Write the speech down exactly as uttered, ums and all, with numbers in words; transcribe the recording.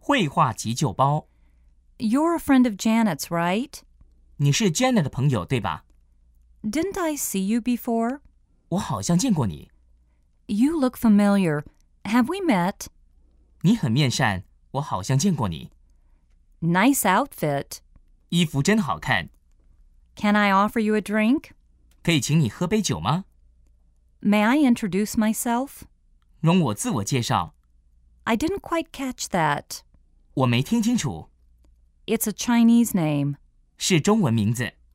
绘画急救包。 You're a friend of Janet's, right? 你是 Janet 的朋友，对吧？ Didn't I see you before? 我好像见过你。 You look familiar. Have we met? 你很面善，我好像见过你。 Nice outfit. 衣服真好看。 Can I offer you a drink? 可以请你喝杯酒吗？ May I introduce myself? 容我自我介绍。 I didn't quite catch that. 我没听清楚。 It's a Chinese name. 是中文名字。